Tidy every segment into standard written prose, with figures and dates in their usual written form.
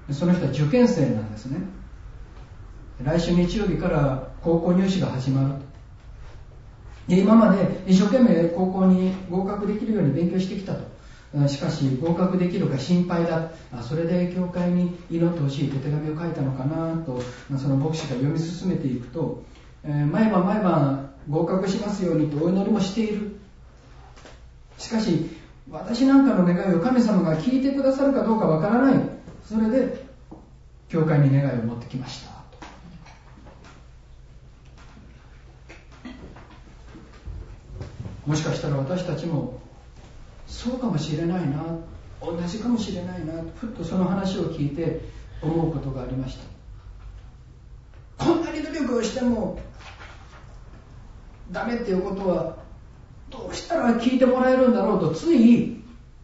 その人は受験生なんですね。来週日曜日から高校入試が始まる。で、今まで一生懸命高校に合格できるように勉強してきたと。しかし合格できるか心配だ。それで教会に祈ってほしいと手紙を書いたのかなと、その牧師が読み進めていくと、毎晩合格しますようにとお祈りもしている。しかし私なんかの願いを神様が聞いてくださるかどうかわからない。それで教会に願いを持ってきましたと。もしかしたら私たちもそうかもしれないな、同じかもしれないな、ふっとその話を聞いて思うことがありました。こんなに努力をしてもダメっていうことはどうしたら聞いてもらえるんだろうと、つい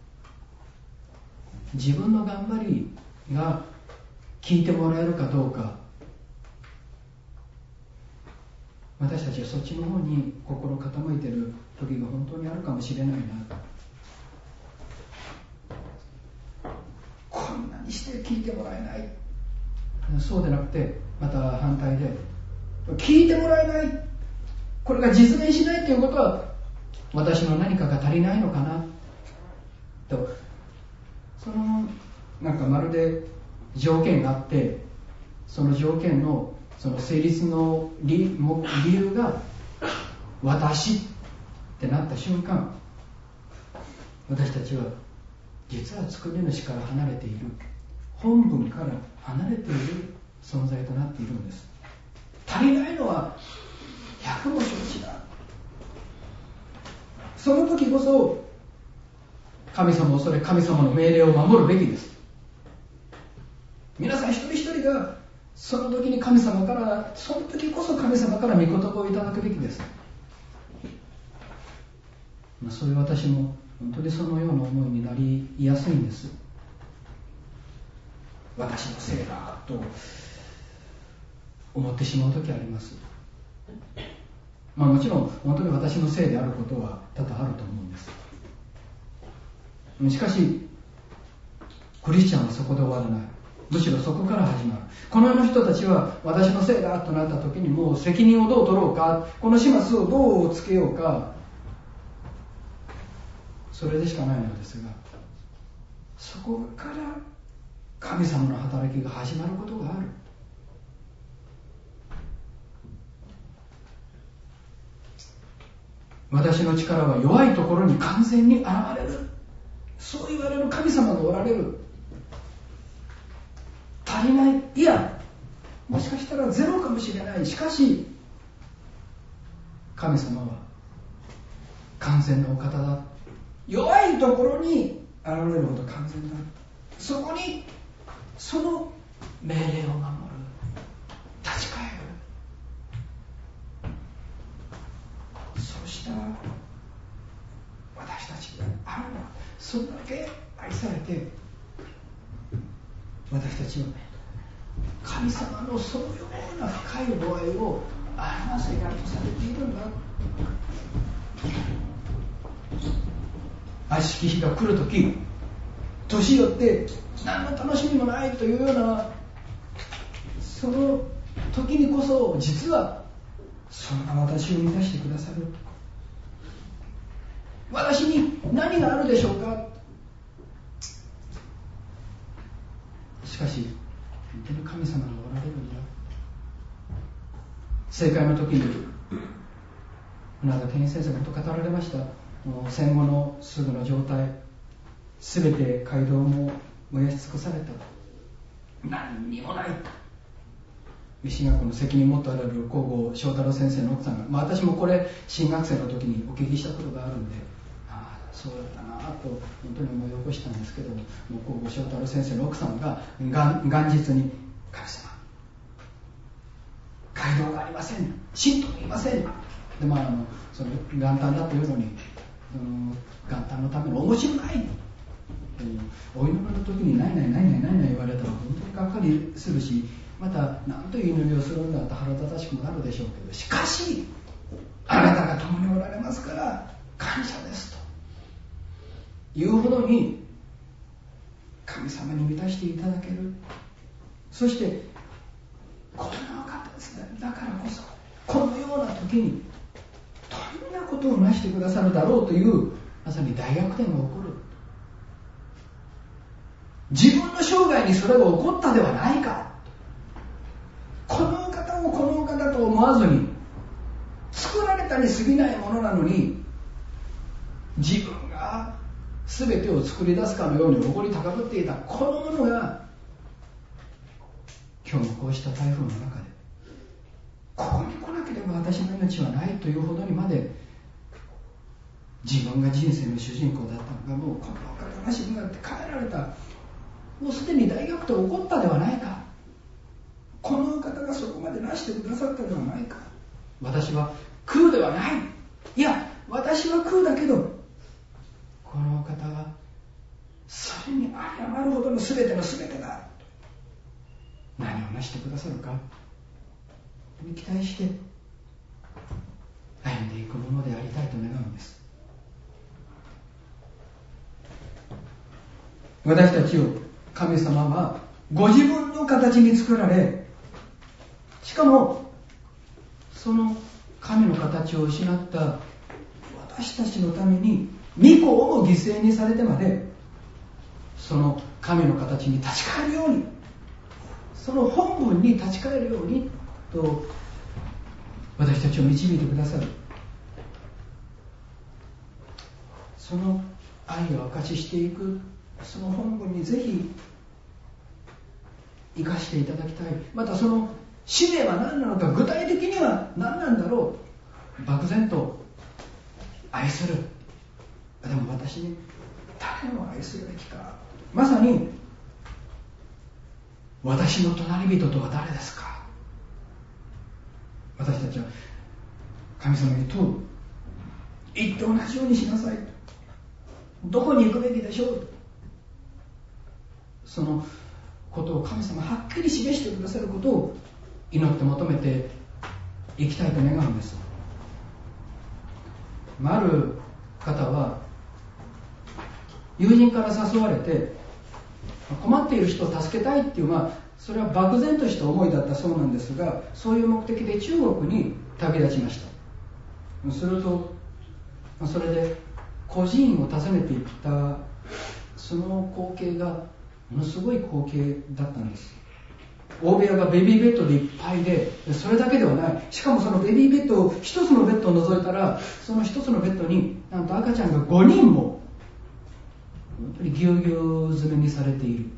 自分の頑張りが聞いてもらえるかどうか、私たちはそっちの方に心傾いている時が本当にあるかもしれないな。こんなにして聞いてもらえない。そうでなくて、また反対で聞いてもらえない、これが実現しないということは私の何かが足りないのかなと、そのなんかまるで条件があって、その条件のその成立の理由が私ってなった瞬間、私たちは実は作り主から離れている、本文から離れている存在となっているんです。足りないのは百も承知だ。その時こそ神様を恐れ、神様の命令を守るべきです。皆さん一人一人がその時に神様から、その時こそ神様から御言葉をいただくべきです。そういう私も本当にそのような思いになりやすいんです。私のせいだと思ってしまう時あります。もちろん本当に私のせいであることは多々あると思うんです。しかしクリスチャンはそこで終わらない。むしろそこから始まる。この世の人たちは私のせいだとなった時にもう責任をどう取ろうか、この始末をどうつけようか、それでしかないのですが、そこから神様の働きが始まることがある。私の力は弱いところに完全に現れる、そう言われる神様がおられる。足りない、いやもしかしたらゼロかもしれない。しかし神様は完全なお方だ。弱いところに現れるほど完全だ。そこにその命令を守る、立ち返る、そうした私たちがあるのは、それだけ愛されて、私たちは神様のそのような深いご愛を表せやとされているんだ。悪しき日が来るとき、年よって何の楽しみもないというようなその時にこそ、実はそんな私を満たしてくださる。私に何があるでしょうか。しかし本当に神様がおられるんだ。正解の時に船田健一先生が本当語られました。戦後のすぐの状態、すべて街道も燃やし尽くされた、何にもない。西学校の責任持っておられる皇后正太郎先生の奥さんが、私もこれ新学生の時にお聞きしたことがあるんで、そうだったなと本当に思い起こしたんですけども、皇后正太郎先生の奥さんが元日に、神様、街道がありません、信徒もいませんで、その元旦だというのに、元旦のためのお餅もない、お祈りの時に何々言われたら本当にがっかりするし、また何という祈りをするんだと腹立たしくもなるでしょうけど、しかしあなたが共におられますから感謝ですというほどに神様に満たしていただける。 そしてこの方ですね、だからこそこのような時にどんなことをなしてくださるだろうというまさに大逆転が起こる。自分の生涯にそれが起こったではないか。この方をこの方と思わずに作られたに過ぎないものなのに、自分が全てを作り出すかのように誇り高ぶっていたこのものが、今日のこうした台風の中でここに来なければ私の命はないというほどにまで、自分が人生の主人公だったのが、もうこの方が死になって帰られた、もうすでに大逆転起こったではないか。この方がそこまでなしてくださったではないか。私は空ではない。いや、私は空だけど、この方がそれに誤るほどの全ての全てだ。何をなしてくださるかに期待して歩んでいくものでありたいと願うんです。私たちを神様はご自分の形に作られ、しかもその神の形を失った私たちのために御子をも犠牲にされてまで、その神の形に立ち返るように、その本文に立ち返るようにと私たちを導いてくださる。その愛を証ししていくその本文にぜひ生かしていただきたい。またその使命は何なのか、具体的には何なんだろう。漠然と愛する、でも私に誰を愛するべきか。まさに私の隣人とは誰ですか。私たちは神様に問う。言って同じようにしなさい。どこに行くべきでしょう。そのことを神様はっきり示してくださることを祈って求めていきたいと願うんです。ある方は友人から誘われて困っている人を助けたいっていう、それは漠然とした思いだったそうなんですが、そういう目的で中国に旅立ちました。するとそれで孤児院を訪ねていったその光景がものすごい光景だったんです。大部屋がベビーベッドでいっぱいで、それだけではない。しかもそのベビーベッドを一つのベッドを除いたら、その一つのベッドになんと赤ちゃんが5人も本当にぎゅうぎゅう詰めにされている。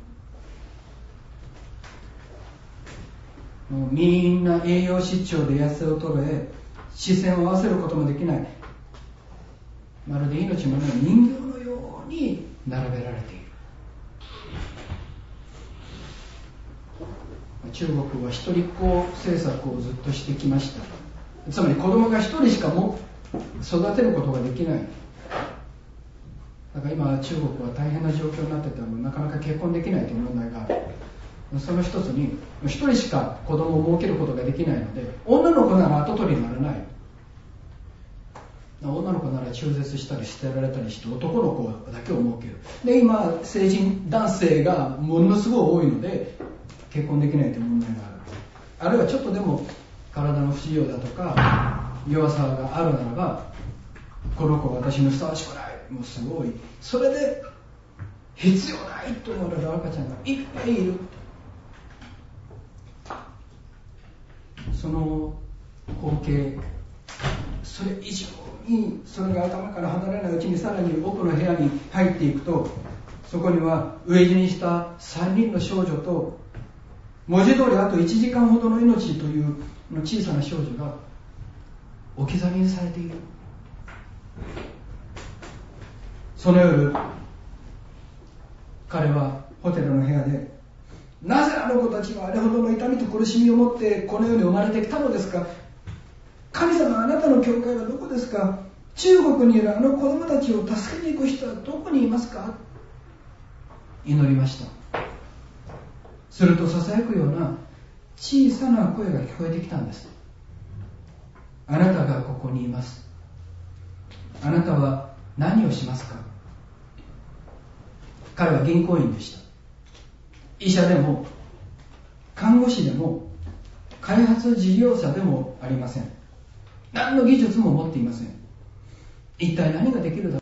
もうみんな栄養失調で痩せ衰え、視線を合わせることもできない、まるで命のない人形のように並べられている。中国は一人っ子政策をずっとしてきました。つまり子供が一人しかも育てることができない。だから今中国は大変な状況になってて、なかなか結婚できないという問題がある。その一つに一人しか子供を設けることができないので、女の子なら跡取りにならない。女の子なら中絶したり捨てられたりして男の子だけを設ける。で今成人男性がものすごい多いので結婚できないという問題がある。あるいはちょっとでも体の不自由だとか弱さがあるならば、この子は私にふさわしくない、もうすごい、それで必要ないと思われる赤ちゃんがいっぱいいる。その光景、それ以上にそれが頭から離れないうちにさらに奥の部屋に入っていくと、そこには飢え死にした3人の少女と、文字通りあと1時間ほどの命という小さな少女が置き去りにされている。その夜、彼はホテルの部屋で、なぜあの子たちはあれほどの痛みと苦しみを持ってこの世に生まれてきたのですか。神様、あなたの教会はどこですか。中国にいるあの子供たちを助けに行く人はどこにいますか。祈りました。するとささやくような小さな声が聞こえてきたんです。あなたがここにいます。あなたは何をしますか。彼は銀行員でした。医者でも看護師でも開発事業者でもありません。何の技術も持っていません。一体何ができるだろう。